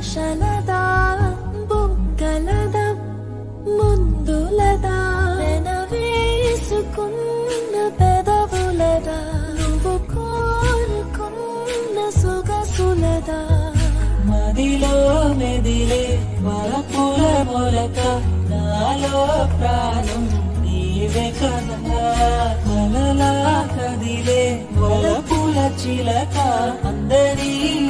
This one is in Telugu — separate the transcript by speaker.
Speaker 1: ఆశలదా బుగ్గలదా ముందులదా వేసుకున్న పెదవులదా నువ్వు కోరుకున్న సొగసులదా మదిలో మెదిలే వలపుల మొలక నాలో ప్రాణం నీవే కదా అలలా కదిలే వలపుల చిలక అందరి